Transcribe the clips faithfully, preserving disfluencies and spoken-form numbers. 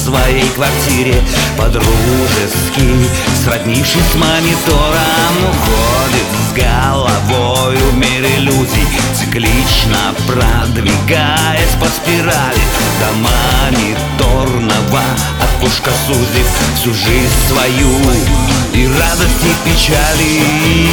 своей квартире по-дружески, сроднившись с монитором, уходит с головой в мир иллюзий, циклично продвигаясь по спирали до мониторного окошка, сузив всю жизнь свою и радости, и печали.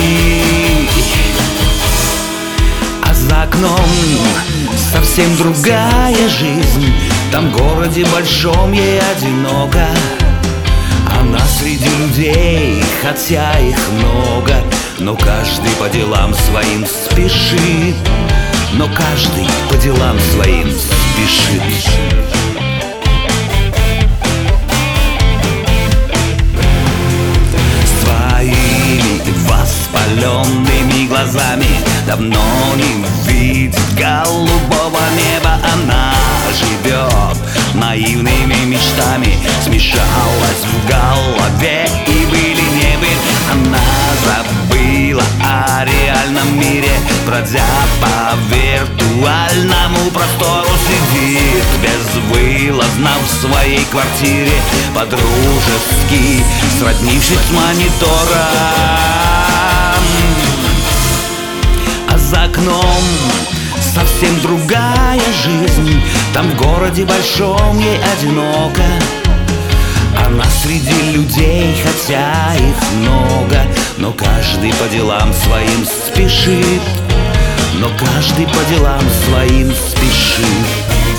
А за окном совсем другая жизнь. Там в городе большом ей одиноко. Она среди людей, хотя их много, но каждый по делам своим спешит. Но каждый по делам своим спешит. Воспаленными глазами давно не видит голубого неба. Она живет наивными мечтами, смешалась в голове и были не были. Она забыла о реальном мире, бродя по виртуальному простору, сидит безвылазно в своей квартире, по-дружески сроднившись с монитором. А за окном совсем другая жизнь. Там в городе большом ей одиноко. Она среди людей, хотя их много, но каждый по делам своим спешит. Но каждый по делам своим спешит.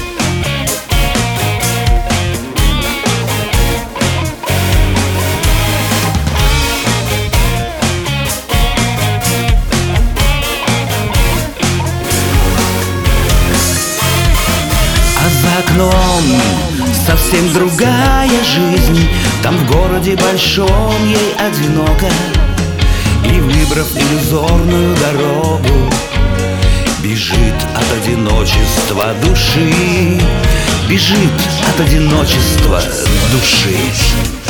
За окном совсем другая жизнь. Там в городе большом ей одиноко. И выбрав иллюзорную дорогу, бежит от одиночества души. Бежит от одиночества души.